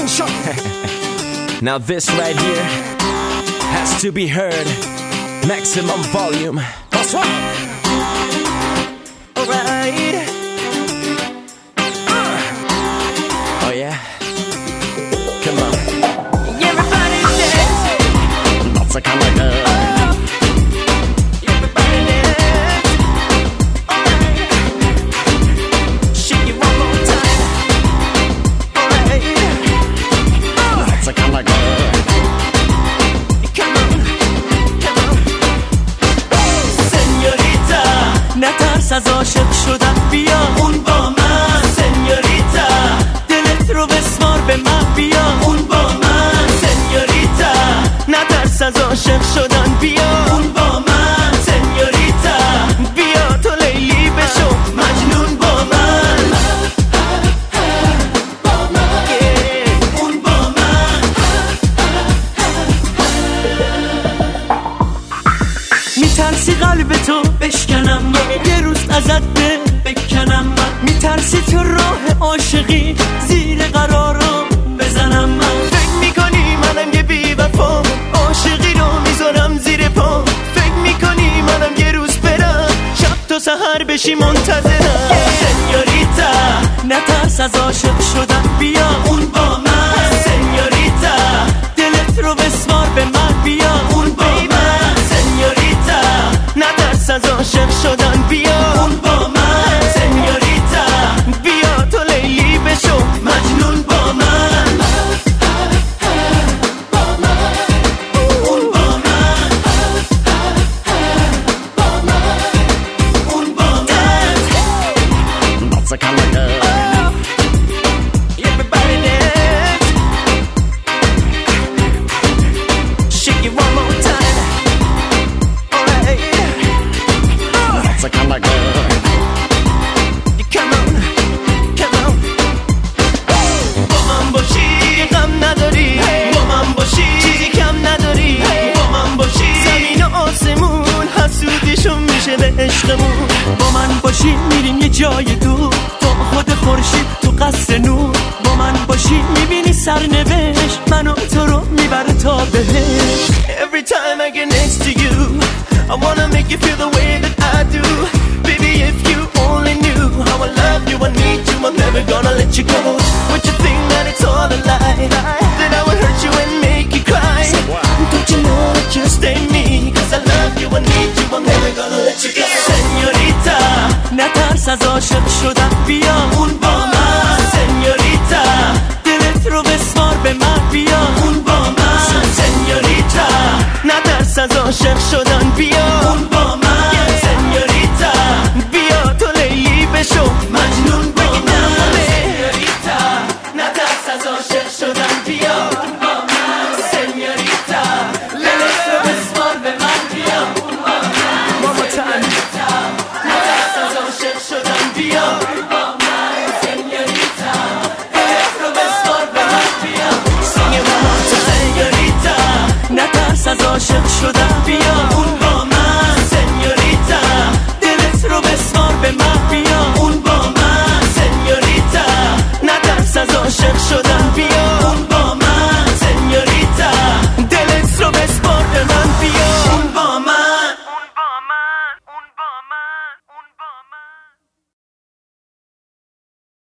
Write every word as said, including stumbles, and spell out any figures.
Now this right here has to be heard. Maximum volume. That's right. Alright. Uh. Oh yeah. Come on. Everybody dance. Lots of kind of love. از عاشق شدم بیا اون با من سنیوریتا دلت رو بسمار به من بیا اون با من سنیوریتا نترس از عاشق شدن بیا اون با من سنیوریتا بیا تو لیلی بشو مجنون با من با من اون با من میترسی قلب تو بشکنم یه روز ازت بکنم من میترسی تو راه عاشقی زیر قرارم بزنم من فکر میکنی منم یه بی وفا عاشقی رو میذارم زیر پا فکر میکنی منم یه روز برم شب تا سحر بشی منتظرم سنیوریتا نترس از عاشق شدن بیا اون با من سنیوریتا دلت رو بسمار به من بیا اون با من سنیوریتا نترس از عاشق شدن بیا اون با من سنیوریتا بیا تو لیلی بشو مجنون با من با من اون با من با من اون با من Lots of kind of love. Everybody dance. Shake it one more time. Alright. Lots of kind of love. Come on, come on. با من باشی غم نداری با من باشی چیزی کم نداری با من باشی زمین و آسمون حسودیشون میشه به عشقمون با من باشی میریم یه جای دور تو خود خورشید تو قصر نور با من باشی میبینی سرنوشت منو تو رو میبره تا بهش Every time I get next to you I wanna make you feel the way that I do Baby if you only knew how I love you I need you I'm never gonna let you go Would you think that it's all a lie That I would hurt you and make you cry Don't you know that just ain't me Cause I love you I need you I'm never gonna let you go Señorita نترس از عاشق شدن بیا اون با من سنیوریتا دلت رو بسمار به من بیا اون با من سنیوریتا نترس از عاشق شدن بیا اون با من سنیوریتا بیا تو لیلی بشو مجنون با من سنیوریتا نترس از عاشق شدن بیا اون با من سنیوریتا دلت رو بسمار به من بیا اون با من سنیوریتا نترس از عاشق شدن بیا اون با من سنیوریتا دلت رو بسمار به من بیا سنیوریتا نترس از عاشق شدن